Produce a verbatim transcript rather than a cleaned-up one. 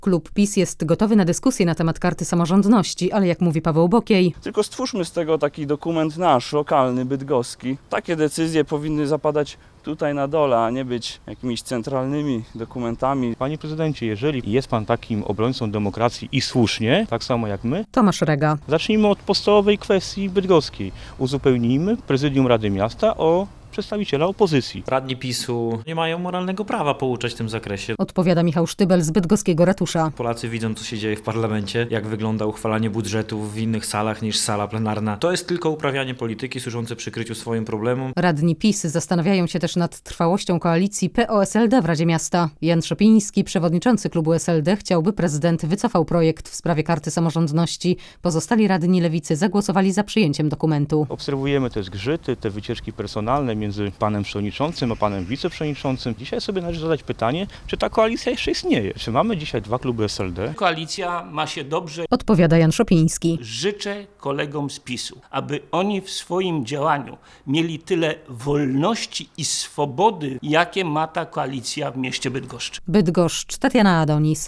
Klub PiS jest gotowy na dyskusję na temat karty samorządności, ale jak mówi Paweł Bokiej, tylko stwórzmy z tego taki dokument nasz, lokalny, bydgoski. Takie decyzje powinny zapadać tutaj na dole, a nie być jakimiś centralnymi dokumentami. Panie prezydencie, jeżeli jest pan takim obrońcą demokracji i słusznie, tak samo jak my, Tomasz Rega. zacznijmy od podstawowej kwestii bydgoskiej. Uzupełnijmy prezydium Rady Miasta o przedstawiciela opozycji. Radni PiSu nie mają moralnego prawa pouczać w tym zakresie. Odpowiada Michał Sztybel z bydgoskiego ratusza. Polacy widzą, co się dzieje w parlamencie, jak wygląda uchwalanie budżetów w innych salach niż sala plenarna. To jest tylko uprawianie polityki służące przykryciu swoim problemom. Radni PiS zastanawiają się też nad trwałością koalicji P O S L D w Radzie Miasta. Jan Szopiński, przewodniczący klubu S L D, chciałby prezydent wycofał projekt w sprawie karty samorządności. Pozostali radni Lewicy zagłosowali za przyjęciem dokumentu. Obserwujemy te zgrzyty, te wycieczki personalne między panem przewodniczącym a panem wiceprzewodniczącym. Dzisiaj sobie należy zadać pytanie, czy ta koalicja jeszcze istnieje? Czy mamy dzisiaj dwa kluby S L D? Koalicja ma się dobrze. Odpowiada Jan Szopiński. Życzę kolegom z PiSu, aby oni w swoim działaniu mieli tyle wolności i swobody, jakie ma ta koalicja w mieście Bydgoszcz. Bydgoszcz, Tatiana Adonis.